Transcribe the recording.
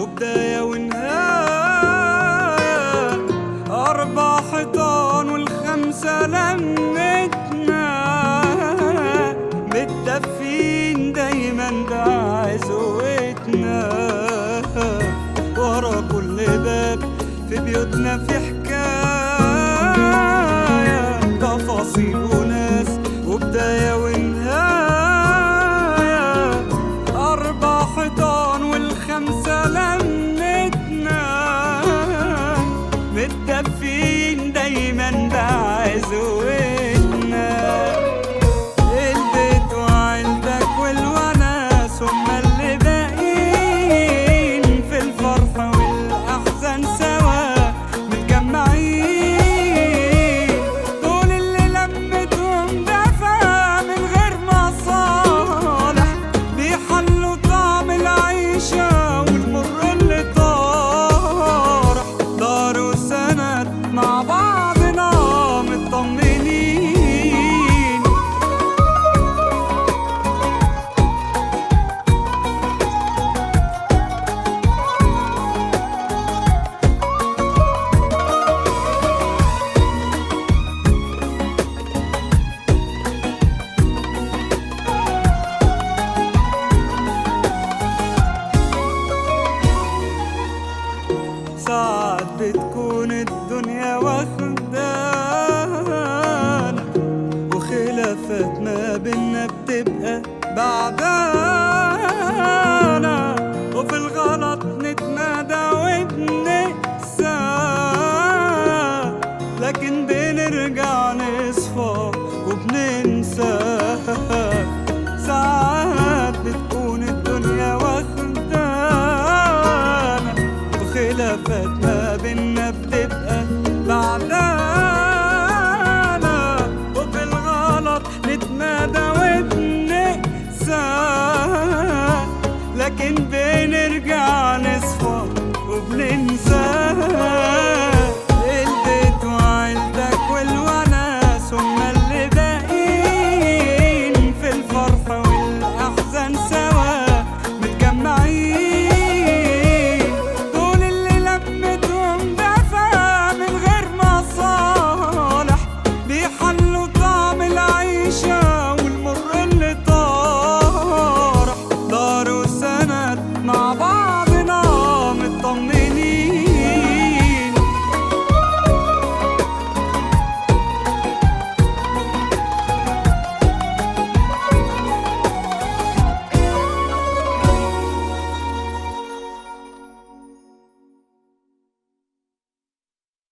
وبداية ونهاية، 4 حيطان والخمسة لمتنا، متدفين دايما بعزوتنا. ورا كل باب في بيوتنا في حكاية، تفاصيل وناس وبداية ونهاية، 4 حيطان والخمسة لمتنا، متدفين دايما بعزوتنا. البيت وعيلتك والوناس هم اللي باقيين، في الفرح والأحزان سوا متجمعين، دول اللي لمتهم دفا من غير مصالح، بيحلوا طعم العيشة والمر اللي طارح، دار وسند مع بعضنا مطمنين. ساعات بتكون الدنيا واخدانا، وخلافات ما بينا بتبقى بعدانا، وفي الغلط نتمادى